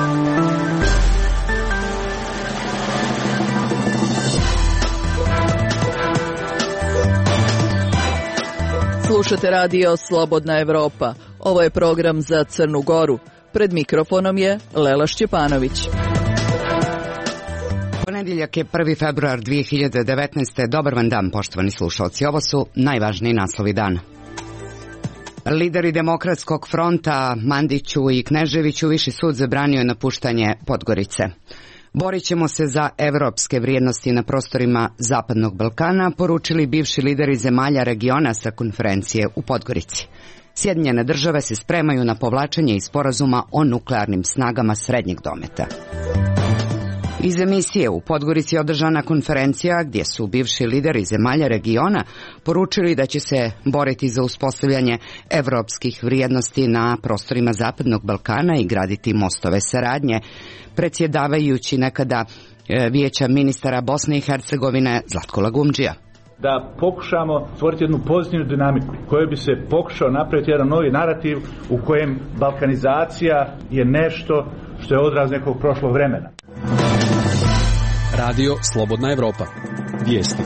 Slušate radio Slobodna Evropa. Ovo je program za Crnu Goru. Pred mikrofonom je Lela Šćepanović. Ponedjeljak je 1. februar 2019. Dobar vam dan, poštovani slušalci. Ovo su najvažniji naslovi dana. Lideri Demokratskog fronta Mandiću i Kneževiću Viši sud zabranio je napuštanje Podgorice. Borit ćemo se za evropske vrijednosti na prostorima Zapadnog Balkana, poručili bivši lideri zemalja regiona sa konferencije u Podgorici. Sjedinjene države se spremaju na povlačenje iz sporazuma o nuklearnim snagama srednjeg dometa. Iz emisije u Podgorici je održana konferencija gdje su bivši lideri zemalja regiona poručili da će se boriti za uspostavljanje evropskih vrijednosti na prostorima Zapadnog Balkana i graditi mostove saradnje. Predsjedavajući nekada Vijeća ministara Bosne i Hercegovine Zlatko Lagumdžija. Da pokušamo stvoriti jednu pozitivnu dinamiku kojoj bi se pokušao napraviti jedan novi narativ u kojem balkanizacija je nešto što je odraz nekog prošlog vremena. Radio Slobodna Evropa. Vijesti.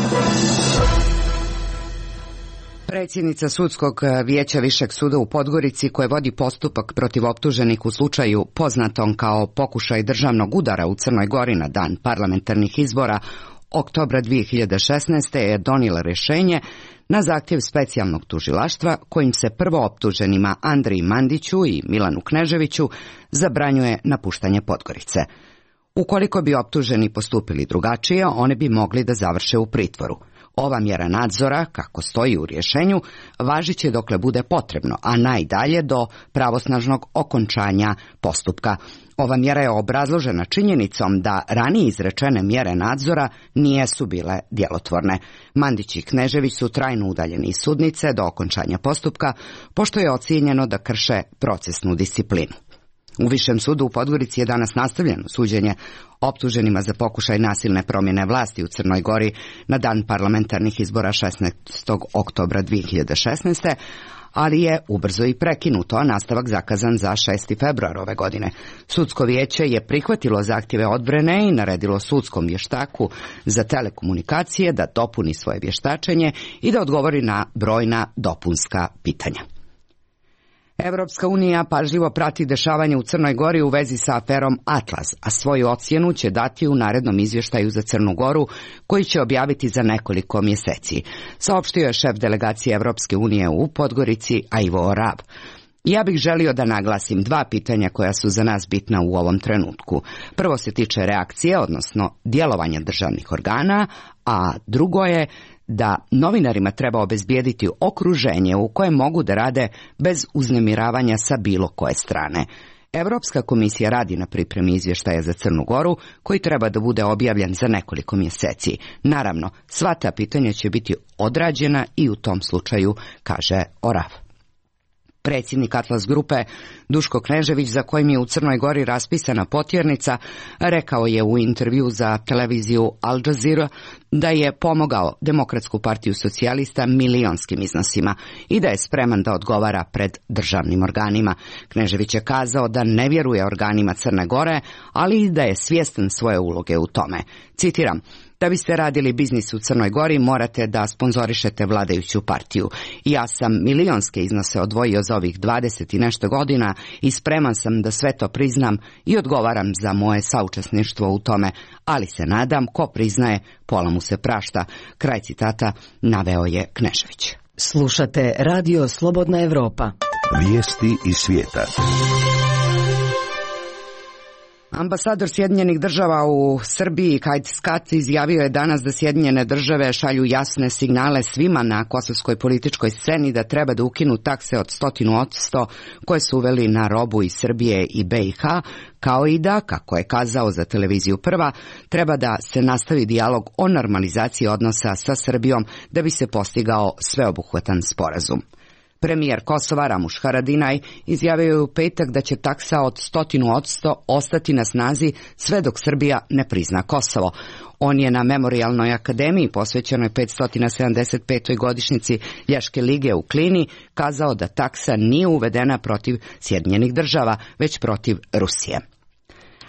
Predsjednica Sudskog vijeća Višeg suda u Podgorici, koje vodi postupak protiv optuženih u slučaju poznatom kao pokušaj državnog udara u Crnoj Gori na dan parlamentarnih izbora oktobra 2016. je donijela rješenje na zahtjev specijalnog tužilaštva kojim se prvo optuženima Andriji Mandiću i Milanu Kneževiću zabranjuje napuštanje Podgorice. Ukoliko bi optuženi postupili drugačije, one bi mogli da završe u pritvoru. Ova mjera nadzora, kako stoji u rješenju, važit će dokle bude potrebno, a najdalje do pravosnažnog okončanja postupka. Ova mjera je obrazložena činjenicom da ranije izrečene mjere nadzora nisu bile djelotvorne. Mandić i Knežević su trajno udaljeni iz sudnice do okončanja postupka, pošto je ocijenjeno da krše procesnu disciplinu. U Višem sudu u Podgorici je danas nastavljeno suđenje optuženima za pokušaj nasilne promjene vlasti u Crnoj Gori na dan parlamentarnih izbora 16. oktobra 2016. ali je ubrzo i prekinuto, a nastavak zakazan za 6. februar ove godine. Sudsko vijeće je prihvatilo zahtjeve odbrane i naredilo sudskom vještaku za telekomunikacije da dopuni svoje vještačenje i da odgovori na brojna dopunska pitanja. Evropska unija pažljivo prati dešavanje u Crnoj Gori u vezi sa aferom Atlas, a svoju ocjenu će dati u narednom izvještaju za Crnu Goru, koji će objaviti za nekoliko mjeseci, saopštio je šef delegacije Evropske unije u Podgorici Ivo Rab. Ja bih želio da naglasim dva pitanja koja su za nas bitna u ovom trenutku. Prvo se tiče reakcije, odnosno djelovanja državnih organa, a drugo je da novinarima treba obezbijediti okruženje u kojem mogu da rade bez uznemiravanja sa bilo koje strane. Europska komisija radi na pripremi izvještaja za Crnu Goru, koji treba da bude objavljen za nekoliko mjeseci. Naravno, sva ta pitanja će biti odrađena i u tom slučaju, kaže Orav. Predsjednik Atlas grupe Duško Knežević, za kojim je u Crnoj Gori raspisana potjernica, rekao je u intervju za televiziju Al Jazeera da je pomogao Demokratsku partiju socijalista milionskim iznosima i da je spreman da odgovara pred državnim organima. Knežević je kazao da ne vjeruje organima Crne Gore, ali i da je svjestan svoje uloge u tome. Citiram: da biste radili biznis u Crnoj Gori, morate da sponzorišete vladajuću partiju. Ja sam milionske iznose odvojio za ovih 20 i nešto godina i spreman sam da sve to priznam i odgovaram za moje saučesništvo u tome, ali se nadam, ko priznaje, pola mu se prašta. Kraj citata naveo je Knežević. Slušate radio Slobodna Evropa. Vijesti iz svijeta. Ambasador Sjedinjenih država u Srbiji Kajt Skat izjavio je danas da Sjedinjene države šalju jasne signale svima na kosovskoj političkoj sceni da treba da ukinu takse od 100% koje su uveli na robu iz Srbije i BiH, kao i da, kako je kazao za televiziju Prva, treba da se nastavi dijalog o normalizaciji odnosa sa Srbijom da bi se postigao sveobuhvatan sporazum. Premijer Kosova Ramuš Haradinaj izjavio je u petak da će taksa od 100% ostati na snazi sve dok Srbija ne prizna Kosovo. On je na Memorijalnoj akademiji posvećenoj 575. godišnjici Ljaške lige u Klini kazao da taksa nije uvedena protiv Sjedinjenih država, već protiv Rusije.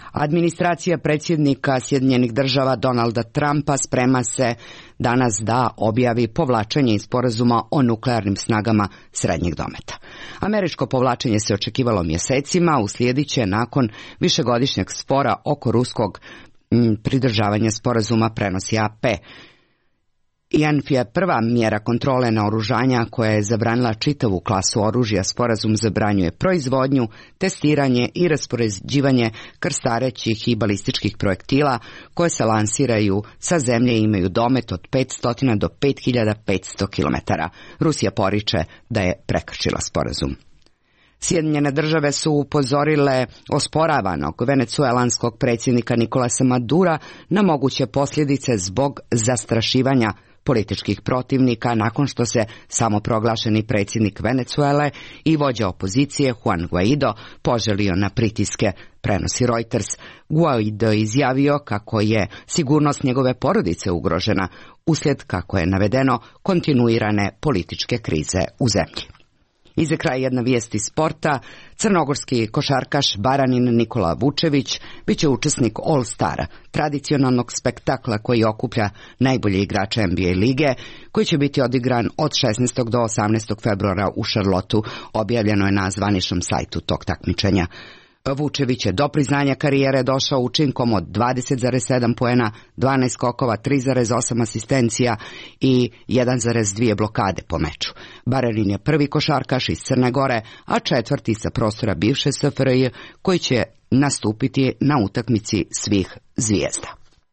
Administracija predsjednika Sjedinjenih Država Donalda Trumpa sprema se danas da objavi povlačenje iz sporazuma o nuklearnim snagama srednjeg dometa. Američko povlačenje se očekivalo mjesecima, uslijedit će nakon višegodišnjeg spora oko ruskog pridržavanja sporazuma, prenosi AP. INF je prva mjera kontrole naoružanja koja je zabranila čitavu klasu oružja. Sporazum zabranjuje proizvodnju, testiranje i raspoređivanje krstarećih i balističkih projektila koje se lansiraju sa zemlje i imaju domet od 500 do 5500 km. Rusija poriče da je prekršila sporazum. Sjedinjene Države su upozorile osporavanog venecuelanskog predsjednika Nicolasa Madura na moguće posljedice zbog zastrašivanja političkih protivnika nakon što se samoproglašeni predsjednik Venecuele i vođa opozicije Juan Guaido poželio na pritiske, prenosi Reuters. Guaido je izjavio kako je sigurnost njegove porodice ugrožena uslijed, kako je navedeno, kontinuirane političke krize u zemlji. I za kraj jedna vijest iz sporta. Crnogorski košarkaš Baranin Nikola Vučević bit će učesnik All Stara, tradicionalnog spektakla koji okuplja najbolje igrače NBA lige, koji će biti odigran od 16. do 18. februara u Charlotteu, objavljeno je na zvaničnom sajtu tog takmičenja. Vučević je do priznanja karijere došao učinkom od 20,7 poena, 12 skokova, 3,8 asistencija i 1,2 blokade po meču. Baranin je prvi košarkaš iz Crne Gore, a četvrti sa prostora bivše SFRJ koji će nastupiti na utakmici svih zvijezda.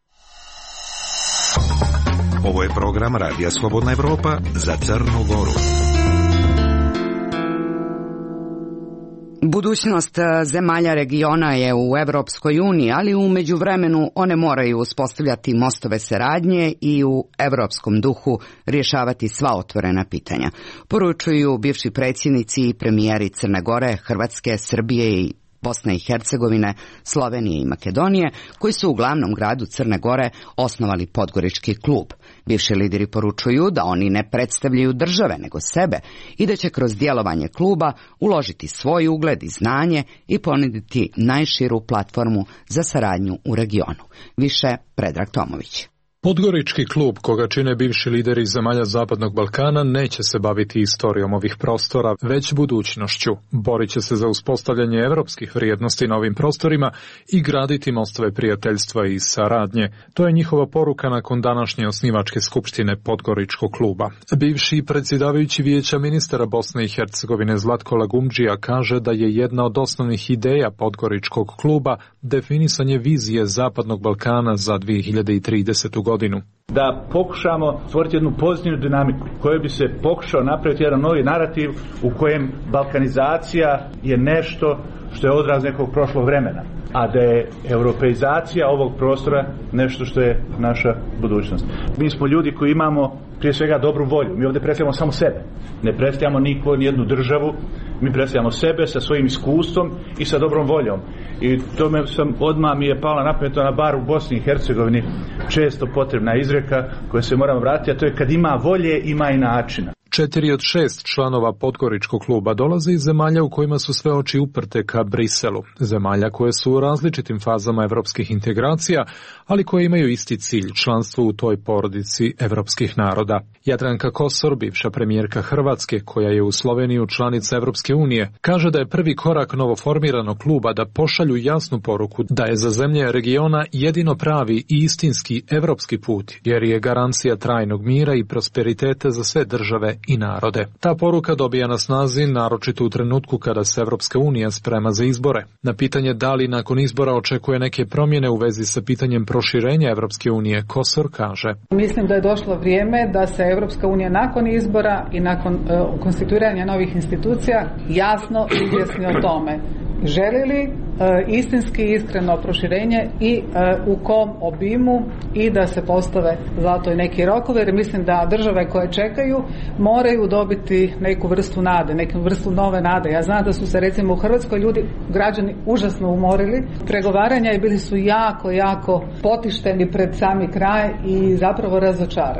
Ovo je program Radija Slobodna Evropa za Crnu Goru. Budućnost zemalja regiona je u Evropskoj uniji, ali u međuvremenu one moraju uspostavljati mostove saradnje i u evropskom duhu rješavati sva otvorena pitanja. Poručuju bivši predsjednici i premijeri Crne Gore, Hrvatske, Srbije i Bosne i Hercegovine, Slovenije i Makedonije, koji su u glavnom gradu Crne Gore osnovali Podgorički klub. Bivši lideri poručuju da oni ne predstavljaju države, nego sebe i da će kroz djelovanje kluba uložiti svoj ugled i znanje i ponuditi najširu platformu za saradnju u regionu. Više Predrag Tomović. Podgorički klub, koga čine bivši lideri zemalja Zapadnog Balkana, neće se baviti istorijom ovih prostora, već budućnošću. Borit će se za uspostavljanje evropskih vrijednosti na ovim prostorima i graditi mostove prijateljstva i saradnje. To je njihova poruka nakon današnje osnivačke skupštine Podgoričkog kluba. Bivši predsjedavajući Vijeća ministara Bosne i Hercegovine Zlatko Lagumdžija kaže da je jedna od osnovnih ideja Podgoričkog kluba definisanje vizije Zapadnog Balkana za 2030. godinu. Da pokušamo stvoriti jednu pozitivnu dinamiku koja bi se pokušao napraviti jedan novi narativ u kojem balkanizacija je nešto što je odraz nekog prošlog vremena, a da je europeizacija ovog prostora nešto što je naša budućnost. Mi smo ljudi koji imamo prije svega dobru volju. Mi ovdje predstavljamo samo sebe. Ne predstavljamo nijednu državu. Mi predstavljamo sebe sa svojim iskustvom i sa dobrom voljom. I odmah mi je pala na pamet na bar u Bosni i Hercegovini često potrebna izreka koja se moramo vratiti, a to je kad ima volje, ima i načina. 4 od 6 članova Podgoričkog kluba dolaze iz zemalja u kojima su sve oči uprte ka Briselu. Zemalja koje su u različitim fazama evropskih integracija, ali koje imaju isti cilj, članstvo u toj porodici evropskih naroda. Jadranka Kosor, bivša premijerka Hrvatske, koja je u Sloveniju članica Evropske unije, kaže da je prvi korak novoformiranog kluba da pošalju jasnu poruku da je za zemlje regiona jedino pravi i istinski evropski put, jer je garancija trajnog mira i prosperiteta za sve države i narode. Ta poruka dobija na snazi naročito u trenutku kada se Evropska unija sprema za izbore. Na pitanje da li nakon izbora očekuje neke promjene u vezi sa pitanjem proširenja Evropske unije, Kosor kaže: Mislim da je došlo vrijeme da se Evropska unija nakon izbora i nakon konstituiranja novih institucija jasno izjasni o tome. Želi li istinski iskreno proširenje i u kom obimu i da se postave zato i neki rokovi, jer mislim da države koje čekaju moraju dobiti neku vrstu nade, neku vrstu nove nade. Ja znam da su se recimo u Hrvatskoj građani užasno umorili pregovaranja i bili su jako potišteni pred sami kraj i zapravo razočarani.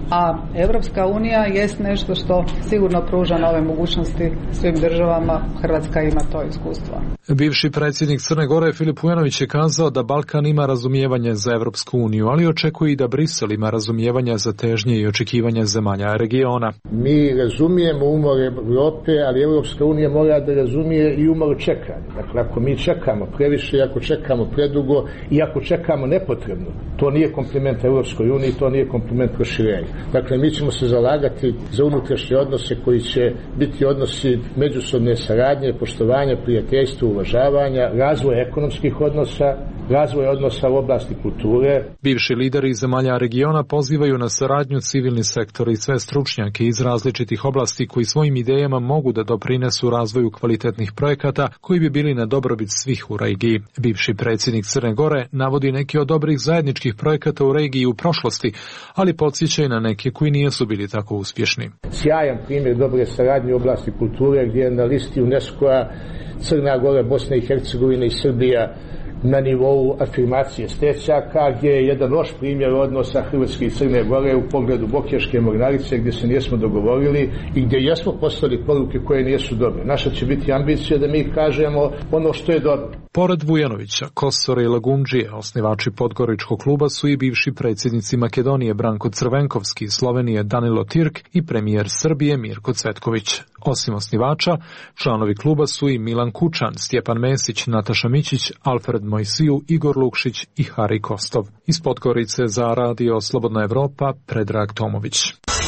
a Europska unija jest nešto što sigurno pruža nove mogućnosti svim državama. Hrvatska ima to iskustvo. Bivši predsjednik Crne Gore Filip Vujanović je kazao da Balkan ima razumijevanje za Europsku uniju, ali očekuje i da Brisel ima razumijevanje za težnje i očekivanja zemalja regiona. Mi razumijemo umor Europe, ali Europska unija mora da razumije i umor čekanja. Dakle, ako mi čekamo previše, ako čekamo predugo i ako čekamo nepotrebno, to nije kompliment Europskoj uniji, to nije kompliment proširenja. Dakle, mi ćemo se zalagati za unutrašnje odnose koji će biti odnosi međusobne saradnje, poštovanja, prijateljstva, uvažavanja, razvoja ekonomskih odnosa, razvoja odnosa u oblasti kulture. Bivši lideri zemalja regiona pozivaju na saradnju civilni sektor i sve stručnjake iz različitih oblasti koji svojim idejama mogu da doprinesu razvoju kvalitetnih projekata koji bi bili na dobrobit svih u regiji. Bivši predsjednik Crne Gore navodi neki od dobrih zajedničkih projekata u regiji u prošlosti, ali podsjeća i na neke koji nisu bili tako uspješni. Sjajan primjer dobre saradnje u oblasti kulture gdje je na listi UNESCO-a Crna Gora, Bosna i Hercegovina i Srbija na nivou afirmacije stečaka, gdje je jedan loš primjer odnosa Hrvatske i Crne Gore u pogledu Bokeljske mornarice gdje se nismo dogovorili i gdje jesmo poslali poruke koje nisu dobre. Naša će biti ambicija da mi kažemo ono što je dobro. Pored Vujanovića, Kosora i Lagundžije, osnivači Podgoričkog kluba su i bivši predsjednici Makedonije Branko Crvenkovski, Slovenije Danilo Tirk i premijer Srbije Mirko Cvetković. Osim osnivača, članovi kluba su i Milan Kučan, Stjepan Mesić, Nataša Mićić, Alfred Mojsiju, Igor Lukšić i Hari Kostov. Iz Podgorice za Radio Slobodna Evropa, Predrag Tomović.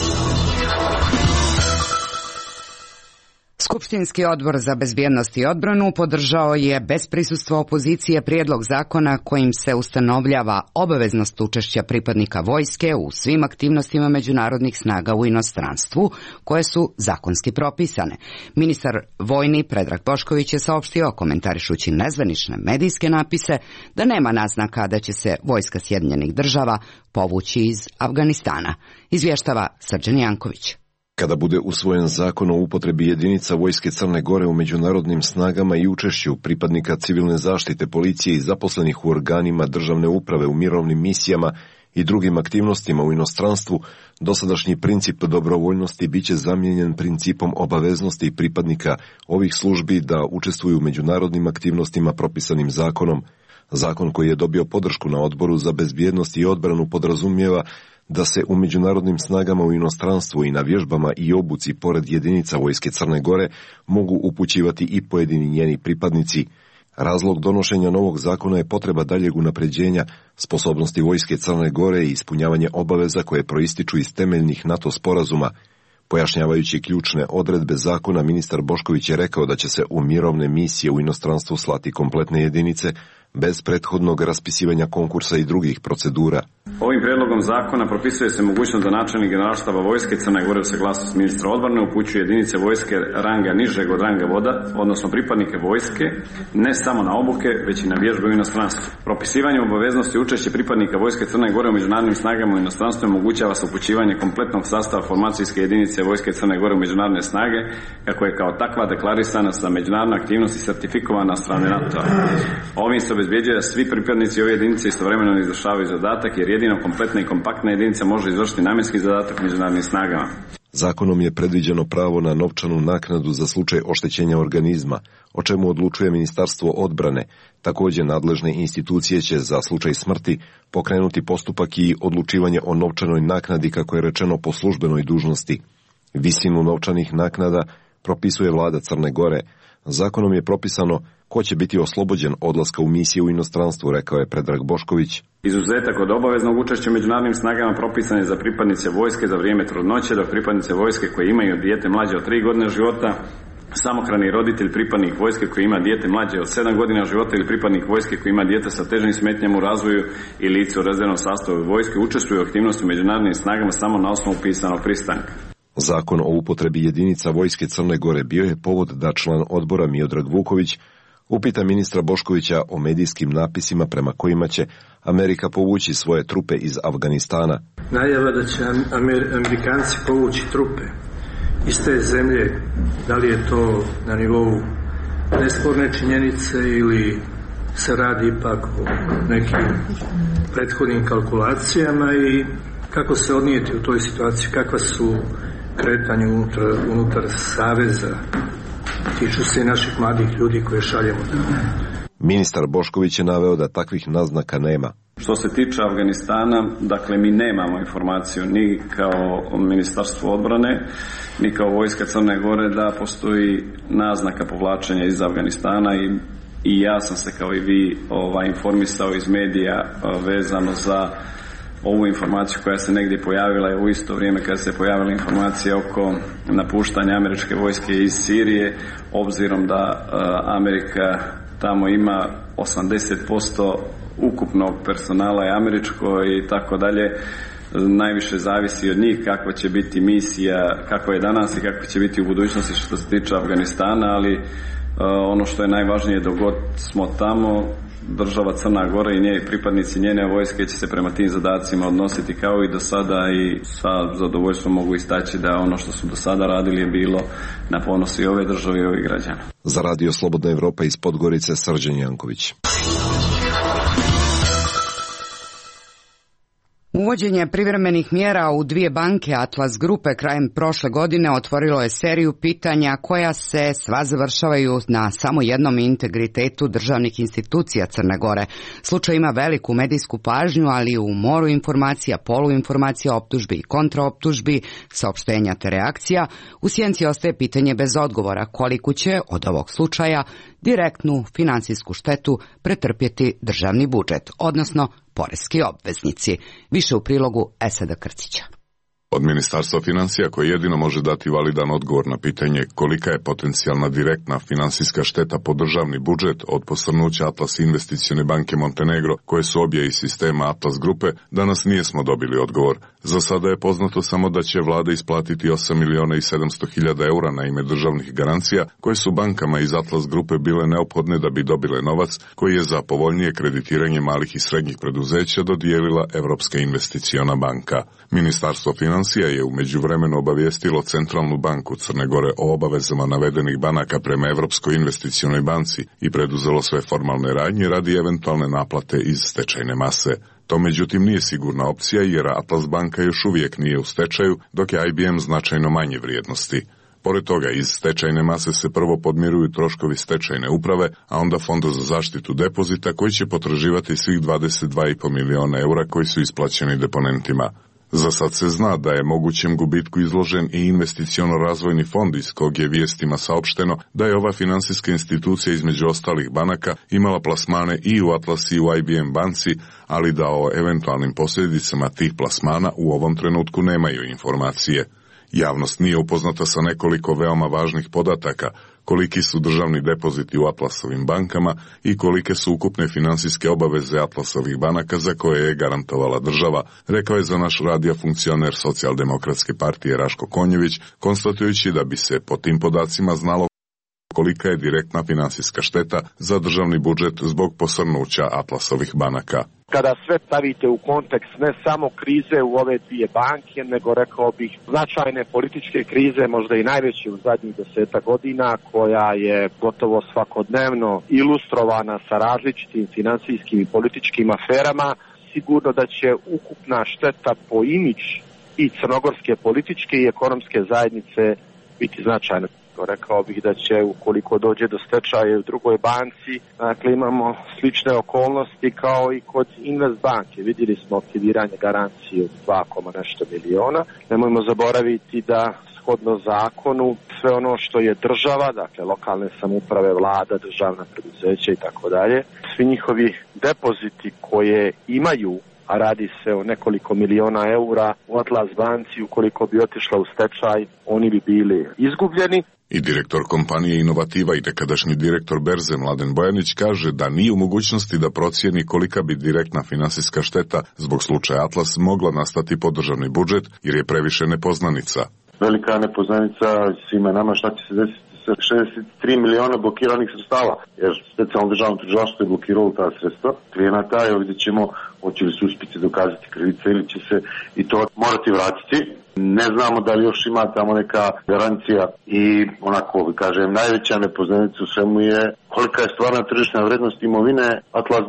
Skupštinski odbor za bezbjednost i odbranu podržao je bez prisustva opozicije prijedlog zakona kojim se ustanovljava obaveznost učešća pripadnika vojske u svim aktivnostima međunarodnih snaga u inostranstvu koje su zakonski propisane. Ministar vojni Predrag Bošković je saopštio, komentarišući nezvanične medijske napise, da nema naznaka da će se vojska Sjedinjenih Država povući iz Afganistana. Izvještava Srđan Janković. Kada bude usvojen zakon o upotrebi jedinica vojske Crne Gore u međunarodnim snagama i učešću pripadnika civilne zaštite, policije i zaposlenih u organima državne uprave u mirovnim misijama i drugim aktivnostima u inostranstvu, dosadašnji princip dobrovoljnosti biće zamijenjen principom obaveznosti pripadnika ovih službi da učestvuju u međunarodnim aktivnostima propisanim zakonom. Zakon koji je dobio podršku na Odboru za bezbjednost i odbranu podrazumijeva da se u međunarodnim snagama u inostranstvu i na vježbama i obuci pored jedinica vojske Crne Gore mogu upućivati i pojedini njeni pripadnici. Razlog donošenja novog zakona je potreba daljeg unapređenja sposobnosti vojske Crne Gore i ispunjavanje obaveza koje proističu iz temeljnih NATO sporazuma. Pojašnjavajući ključne odredbe zakona, ministar Bošković je rekao da će se u mirovne misije u inostranstvu slati kompletne jedinice bez prethodnog raspisivanja konkursa i drugih procedura. Ovim prijedlogom zakona propisuje se mogućnost da načelnik generalštaba vojske Crne Gore uz saglasnost ministra odbrane upućuje jedinice vojske ranga nižeg od ranga voda, odnosno pripadnike vojske, ne samo na obuke, već i na vježbe u inostranstvu. Propisivanje obaveznosti učešće pripadnika vojske Crne Gore u međunarodnim snagama u inostranstvu omogućava se upućivanje kompletnog sastava formacijske jedinice vojske Crne Gore u međunarodne snage, kako je kao takva deklarisana sa međunarodna aktivnost i certifikovana od strane NATO-a. Ovim se obezbjeđuje da svi pripadnici ove jedinice istovremeno izvršavaju zadatak, jer jedino kompletna i kompaktna jedinica može izvršiti namjenski zadatak u međunarodnim snagama. Zakonom je predviđeno pravo na novčanu naknadu za slučaj oštećenja organizma, o čemu odlučuje Ministarstvo odbrane. Također nadležne institucije će za slučaj smrti pokrenuti postupak i odlučivanje o novčanoj naknadi, kako je rečeno, po službenoj dužnosti. Visinu novčanih naknada propisuje vlada Crne Gore. Zakonom je propisano ko će biti oslobođen odlaska u misije u inostranstvu, rekao je Predrag Bošković. Izuzetak od obaveznog učešća u međunarodnim snagama propisan je za pripadnice vojske za vrijeme trudnoće, dok pripadnice vojske koje imaju dijete mlađe od 3 godine života, samohrani roditelj pripadnik vojske koji ima dijete mlađe od 7 godina života ili pripadnik vojske koji ima dijete sa težim smetnjama u razvoju i lice u rezervnom sastavu vojske učestvuju u aktivnosti u međunarodnim snagama samo na osnovu pisanog pristanka. Zakon o upotrebi jedinica vojske Crne Gore bio je povod da član odbora Miodrag Vuković upita ministra Boškovića o medijskim napisima prema kojima će Amerika povući svoje trupe iz Afganistana. Najava da će Amerikanci povući trupe iz te zemlje, da li je to na nivou nesporne činjenice ili se radi ipak o nekim prethodnim kalkulacijama i Kako se odnijeti u toj situaciji, kakva su kretanja unutar saveza, tiču se i naših mladih ljudi koje šaljemo. Ministar Bošković je naveo da takvih naznaka nema. Što se tiče Afganistana, dakle mi nemamo informaciju ni kao Ministarstvo odbrane, ni kao Vojska Crne Gore da postoji naznaka povlačenja iz Afganistana i ja sam se kao i vi informisao iz medija vezano za ovu informaciju koja se negdje pojavila u isto vrijeme kada se pojavila informacija oko napuštanja američke vojske iz Sirije, obzirom da Amerika tamo ima 80% ukupnog personala je američko i tako dalje. Najviše zavisi od njih kakva će biti misija, kako je danas i kako će biti u budućnosti što se tiče Afganistana, ali ono što je najvažnije dok god smo tamo, država Crna Gora i pripadnici njene vojske će se prema tim zadacima odnositi kao i do sada i sa zadovoljstvom mogu istaći da ono što su do sada radili je bilo na ponos i ove države i ovih građana. Za Radio Slobodna Evropa iz Podgorice, Srđan Janković. Uvođenje privremenih mjera u 2 banke Atlas Grupe krajem prošle godine otvorilo je seriju pitanja koja se sva završavaju na samo jednom integritetu državnih institucija Crne Gore. Slučaj ima veliku medijsku pažnju, ali u moru informacija, poluinformacija, optužbi i kontraoptužbi, saopštenja te reakcija, u sjenci ostaje pitanje bez odgovora koliko će od ovog slučaja direktnu finansijsku štetu pretrpjeti državni budžet, odnosno poreski obveznici. Više u prilogu Esada Krcića. Od Ministarstva financija koje jedino može dati validan odgovor na pitanje kolika je potencijalna direktna finansijska šteta po državni budžet od posrnuća Atlas Investicione banke Montenegro, koje su obje iz sistema Atlas Grupe, danas nijesmo dobili odgovor. Za sada je poznato samo da će vlada isplatiti 8.700.000 eura na ime državnih garancija, koje su bankama iz Atlas Grupe bile neophodne da bi dobile novac koji je za povoljnije kreditiranje malih i srednjih preduzeća dodijelila Evropska investiciona banka. Ministarstvo financija je u međuvremenu obavijestilo Centralnu banku Crne Gore o obavezama navedenih banaka prema Evropskoj investicionoj banci i preduzelo sve formalne radnje radi eventualne naplate iz stečajne mase. To međutim nije sigurna opcija jer Atlas banka još uvijek nije u stečaju, dok je IBM značajno manje vrijednosti. Pored toga, iz stečajne mase se prvo podmiruju troškovi stečajne uprave, a onda Fonda za zaštitu depozita koji će potraživati svih 22,5 miliona eura koji su isplaćeni deponentima. Za sad se zna da je mogućem gubitku izložen i investiciono-razvojni fond iz kog je vijestima saopšteno da je ova finansijska institucija između ostalih banaka imala plasmane i u Atlas i u IBM banci, ali da o eventualnim posljedicama tih plasmana u ovom trenutku nemaju informacije. Javnost nije upoznata sa nekoliko veoma važnih podataka, koliki su državni depoziti u Atlasovim bankama i kolike su ukupne finansijske obaveze Atlasovih banaka za koje je garantovala država, rekao je za naš radio funkcioner Socijaldemokratske partije Raško Konjević, konstatujući da bi se po tim podacima znalo kolika je direktna finansijska šteta za državni budžet zbog posrnuća Atlasovih banaka. Kada sve stavite u kontekst ne samo krize u ove 2 banke, nego rekao bih značajne političke krize, možda i najveće u zadnjih 10 godina, koja je gotovo svakodnevno ilustrovana sa različitim finansijskim i političkim aferama, sigurno da će ukupna šteta po imidž i crnogorske političke i ekonomske zajednice biti značajna. Rekao bih da će, ukoliko dođe do stečaja u drugoj banci, dakle imamo slične okolnosti kao i kod Investbanke. Vidjeli smo aktiviranje garancije od 2, nešto miliona. Nemojmo zaboraviti da shodno zakonu sve ono što je država, dakle lokalne samouprave, vlada, državna preduzeća i tako dalje, svi njihovi depoziti koje imaju, a radi se o nekoliko miliona eura u Atlas banci, ukoliko bi otišla u stečaj, oni bi bili izgubljeni. I direktor kompanije Inovativa i nekadašnji direktor Berze Mladen Bojanić kaže da nije u mogućnosti da procijeni kolika bi direktna finansijska šteta zbog slučaja Atlas mogla nastati po državni budžet jer je previše nepoznanica. Velika nepoznanica svima nama šta će se desiti sa 63 miliona blokiranih sredstava, jer specijalno državno tužilaštvo je blokiralo ta sredstva klijenata i vidjet ćemo hoće li se uspjeti dokazati krivica ili će se i to morati vratiti. Ne znamo da li još ima tamo neka garancija i onako, kažem, najveća nepoznanica u svemu je kolika je stvarna tržišna vrednost imovine Atlas banke.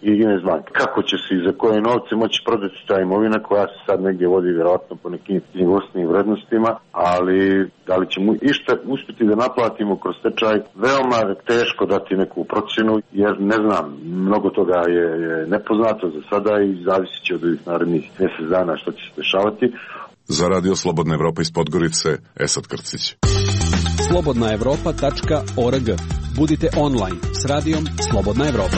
i Investbank. Kako će se i za koje novce moći prodati ta imovina koja se sad negdje vodi vjerojatno po nekim knjigovodstvenim vrednostima, ali da li ćemo išta uspjeti da naplatimo kroz stečaj, veoma teško dati neku procjenu, jer ne znam, mnogo toga je nepoznato za sada i zavisit će od ovih narednih mjesec dana što će se dešavati. Za Radio Slobodna Evropa iz Podgorice, Esad Krcić. slobodnaevropa.org. Budite online s radijom Slobodna Evropa.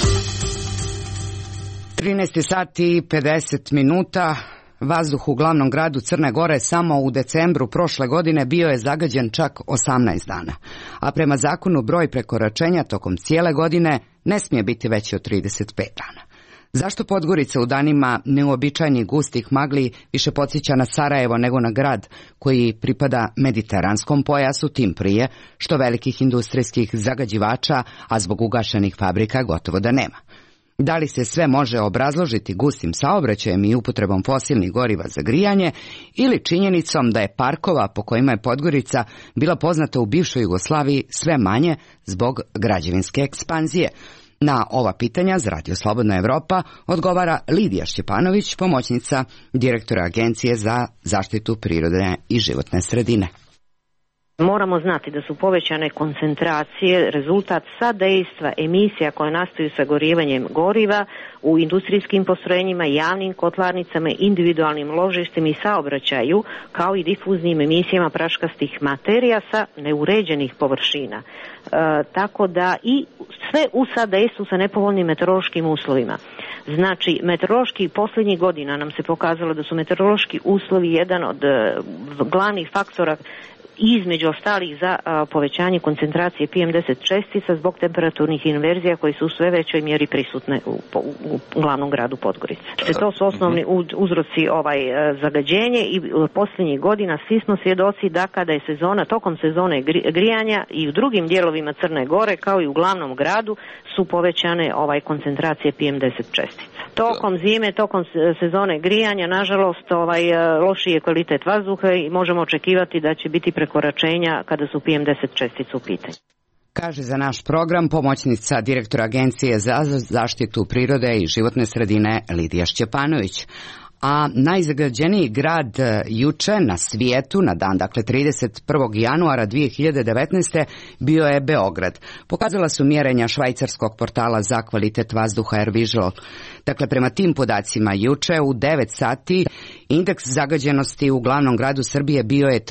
13 sati i 50 minuta. Vazduh u glavnom gradu Crne Gore samo u decembru prošle godine bio je zagađen čak 18 dana. A prema zakonu broj prekoračenja tokom cijele godine ne smije biti veći od 35 dana. Zašto Podgorica u danima neuobičajenih gustih magli više podsjeća na Sarajevo nego na grad koji pripada mediteranskom pojasu, tim prije što velikih industrijskih zagađivača, a zbog ugašenih fabrika gotovo da nema? Da li se sve može obrazložiti gustim saobraćajem i upotrebom fosilnih goriva za grijanje ili činjenicom da je parkova po kojima je Podgorica bila poznata u bivšoj Jugoslaviji sve manje zbog građevinske ekspanzije? Na ova pitanja za Radio Slobodna Evropa odgovara Lidija Šćepanović, pomoćnica direktora Agencije za zaštitu prirode i životne sredine. Moramo znati da su povećane koncentracije rezultat sadejstva emisija koje nastaju sagorijevanjem goriva u industrijskim postrojenjima, javnim kotlarnicama, individualnim ložištima i saobraćaju, kao i difuznim emisijama praškastih materija sa neuređenih površina. Tako da i sve u sadejstvu sa nepovoljnim meteorološkim uslovima. Znači, meteorološki posljednjih godina nam se pokazalo da su meteorološki uslovi jedan od glavnih faktora između ostalih za povećanje koncentracije PM10 čestica zbog temperaturnih inverzija koji su u sve većoj mjeri prisutne u glavnom gradu Podgorice. To su osnovni uzroci zagađenje i posljednjih godina svi smo svjedoci da kada je tokom sezone grijanja i u drugim dijelovima Crne Gore kao i u glavnom gradu su povećane koncentracije PM10 čestica. Tokom zime, tokom sezone grijanja, nažalost, lošiji je kvalitet vazduha i možemo očekivati da će biti prekoračenja kada su PM10 čestice u pitanju. Kaže za naš program pomoćnica direktora Agencije za zaštitu prirode i životne sredine Lidija Šćepanović. A najzagađeniji grad juče na svijetu, na dan, dakle 31. januara 2019. bio je Beograd. Pokazala su mjerenja švajcarskog portala za kvalitet vazduha Air Visual. Dakle, prema tim podacima juče u 9 sati indeks zagađenosti u glavnom gradu Srbije bio je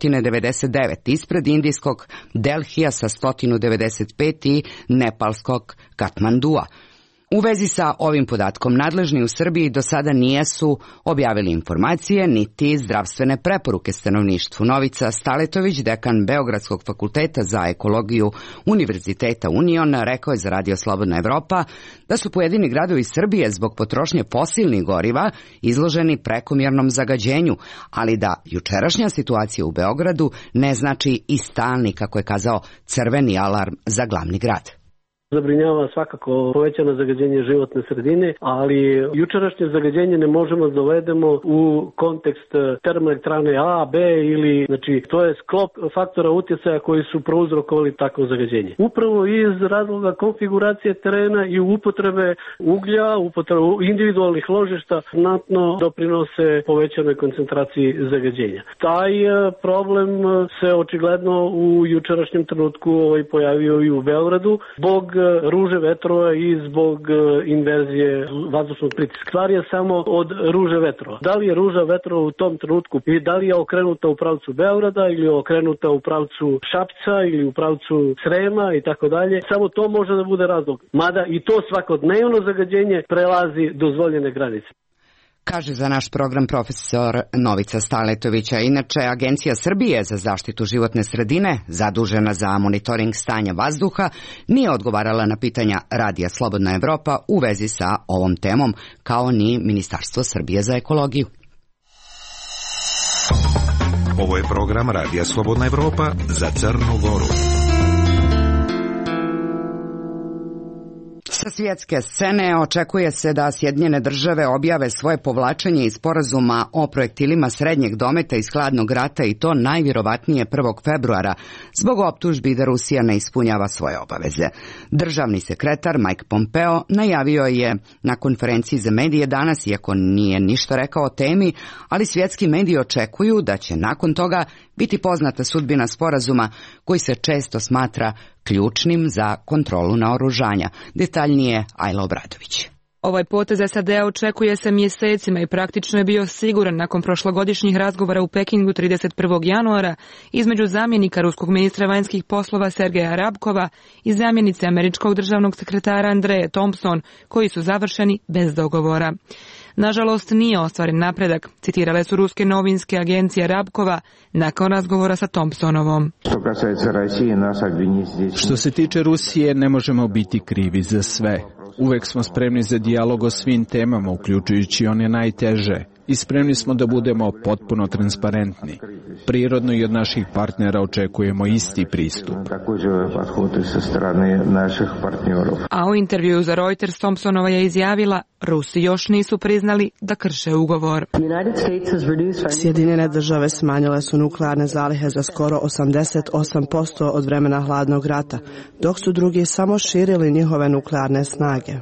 399, ispred indijskog Delhija sa 195 i nepalskog Katmandua. U vezi sa ovim podatkom nadležni u Srbiji do sada nisu objavili informacije niti zdravstvene preporuke stanovništvu. Novica Staletović, dekan Beogradskog fakulteta za ekologiju Univerziteta Union, rekao je za Radio Slobodna Evropa da su pojedini gradovi Srbije zbog potrošnje fosilnih goriva izloženi prekomjernom zagađenju, ali da jučerašnja situacija u Beogradu ne znači i stalni, kako je kazao, crveni alarm za glavni grad. Zabrinjava svakako povećano zagađenje životne sredine, ali jučerašnje zagađenje ne možemo da dovedemo u kontekst termoelektrane A, B ili, znači, to je sklop faktora utjecaja koji su prouzrokovali takvo zagađenje. Upravo iz razloga konfiguracije terena i upotrebe uglja, upotrebe individualnih ložišta znatno doprinose povećanoj koncentraciji zagađenja. Taj problem se očigledno u jučerašnjem trenutku pojavio i u Beogradu zbog ruže vetrova i zbog inverzije vazdušnog pritiska. Stvar je samo od ruže vetrova. Da li je ruža vetrova u tom trenutku i da li je okrenuta u pravcu Beograda ili je okrenuta u pravcu Šapca ili u pravcu Srema i tako dalje, samo to može da bude razlog. Mada i to svakodnevno zagađenje prelazi dozvoljene granice. Kaže za naš program profesor Novica Staletovića. Inače, Agencija Srbije za zaštitu životne sredine, zadužena za monitoring stanja vazduha, nije odgovarala na pitanja Radija Slobodna Evropa u vezi sa ovom temom, kao ni Ministarstvo Srbije za ekologiju. Ovo je program Radija Slobodna Evropa za Crnu Goru. Sa svjetske scene očekuje se da Sjedinjene države objave svoje povlačenje iz sporazuma o projektilima srednjeg dometa iz hladnog rata i to najvjerovatnije 1. februara zbog optužbi da Rusija ne ispunjava svoje obaveze. Državni sekretar Mike Pompeo najavio je na konferenciji za medije danas, iako nije ništa rekao o temi, ali svjetski mediji očekuju da će nakon toga biti poznata sudbina sporazuma koji se često smatra ključnim za kontrolu naoružanja. Detaljnije Ajla Obradović. Ovaj potez SAD-a očekuje se mjesecima i praktično je bio siguran nakon prošlogodišnjih razgovora u Pekingu 31. januara između zamjenika ruskog ministra vanjskih poslova Sergeja Rabkova i zamjenice američkog državnog sekretara Andreje Thompson, koji su završeni bez dogovora. Nažalost, nije ostvaren napredak, citirale su ruske novinske agencije Rabkova nakon razgovora sa Thompsonovom. Što se tiče Rusije, ne možemo biti krivi za sve. Uvek smo spremni za dijalog o svim temama, uključujući one najteže, i spremni smo da budemo potpuno transparentni. Prirodno i od naših partnera očekujemo isti pristup. A u intervju za Reuters Thompsonova je izjavila: Rusi još nisu priznali da krše ugovor. Sjedinjene države smanjile su nuklearne zalihe za skoro 88% od vremena hladnog rata, dok su drugi samo širili njihove nuklearne snage.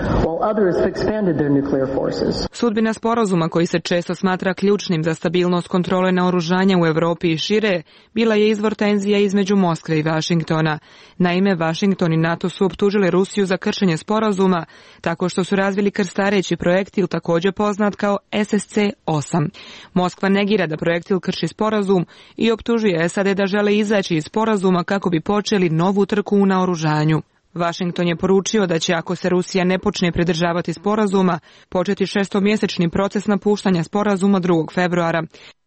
Sudbina sporazuma, koji se često smatra ključnim za stabilnost kontrole naoružanja u Europi i šire, bila je izvor tenzija između Moskve i Vašingtona. Naime, Vašington i NATO su optužili Rusiju za kršenje sporazuma tako što su razvili krstareći projektil, također poznat kao SSC-8. Moskva negira da projektil krši sporazum i optužuje SAD da žele izaći iz sporazuma kako bi počeli novu trku u naoružanju. Washington je poručio da će, ako se Rusija ne počne pridržavati sporazuma, početi 6-mjesečni proces napuštanja sporazuma 2. februara.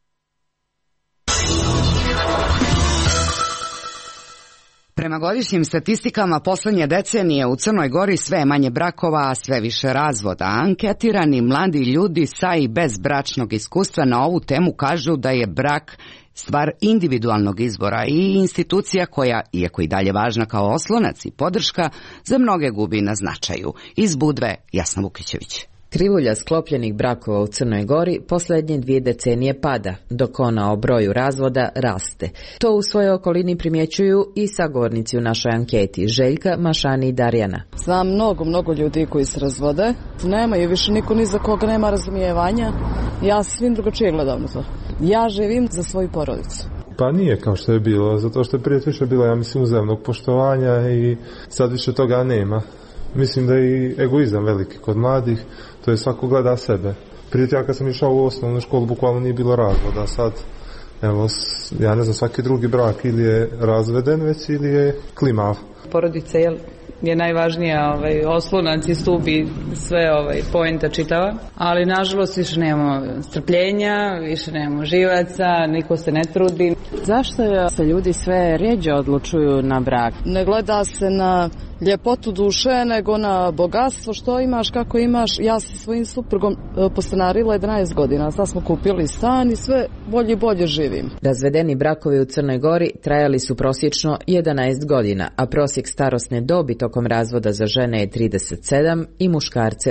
Prema godišnjim statistikama posljednje decenije u Crnoj Gori sve manje brakova, a sve više razvoda. Anketirani mladi ljudi sa i bez bračnog iskustva na ovu temu kažu da je brak stvar individualnog izbora i institucija koja, iako i dalje važna kao oslonac i podrška, za mnoge gubi na značaju. Iz Budve, Jasna Vukićević. Krivulja sklopljenih brakova u Crnoj Gori posljednje 2 decenije pada, dok ona o broju razvoda raste. To u svojoj okolini primjećuju i sagovornici u našoj anketi, Željka, Mašani i Darjana. Znam mnogo ljudi koji se razvode, nemaju više niko ni za koga, nema razumijevanja. Ja svim drugačije gledam na to. Ja živim za svoju porodicu. Pa nije kao što je bilo, zato što je prije više bilo, ja mislim, uzajamnog poštovanja i sad više toga nema. Mislim da je i egoizam veliki kod mladih, to je svako gleda sebe. Prije ja kad sam išao u osnovnu školu, bukvalno nije bilo razvoda, sad, evo, ja ne znam, svaki drugi brak ili je razveden već ili je klimav. Porodica je najvažnija oslonac i stup i sve poenta čitava, ali nažalost više nemamo strpljenja, više nemamo živaca, niko se ne trudi. Zašto se ljudi sve rjeđe odlučuju na brak? Ne gleda se na ljepotu duše, nego na bogatstvo, što imaš, kako imaš. Ja sa svojim suprugom postanarila 11 godina, sad smo kupili stan i sve bolje i bolje živim. Razvedeni brakovi u Crnoj Gori trajali su prosječno 11 godina, a prosjek starosne dobi tokom razvoda za žene je 37 i muškarce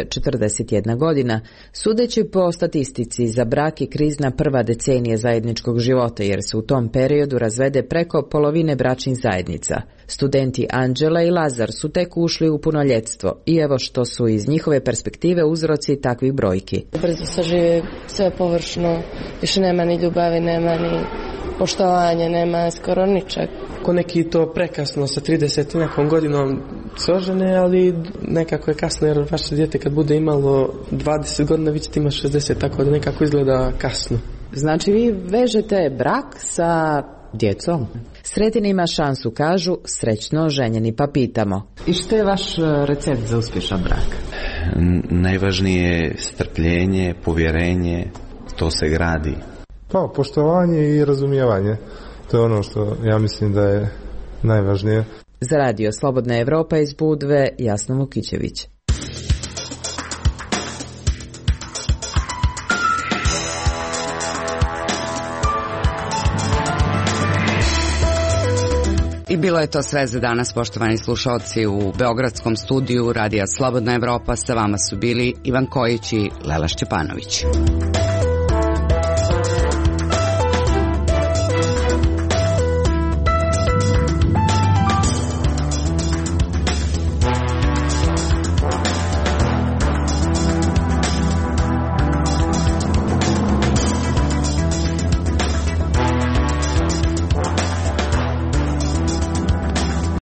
41 godina. Sudeći po statistici, za brak je krizna prva decenija zajedničkog života, jer se u tom periodu razvede preko polovine bračnih zajednica. Studenti Anđela i Lazar su tek ušli u punoljetstvo i evo što su iz njihove perspektive uzroci takvih brojki. Brzo se živi, sve površno, više nema ni ljubavi, nema ni poštovanja, nema skoro ničeg. Ko neki to prekasno sa 30 nekom godinom se ožene, ali nekako je kasno, jer vaše dijete kad bude imalo 20 godina vi ćete imati 60, tako da nekako izgleda kasno. Znači vi vežete brak sa djecom? Sretni ima šansu, kažu, srećno ženjeni pa pitamo. I što je vaš recept za uspješan brak? Najvažnije je strpljenje, povjerenje, to se gradi. Pa, poštovanje i razumijevanje. To je ono što ja mislim da je najvažnije. Za radio Slobodna Evropa iz Budve, Jasna Vukićević. I bilo je to sve za danas, poštovani slušalci. U beogradskom studiju Radija Slobodna Evropa sa vama su bili Ivan Kojić i Lela Šćepanović.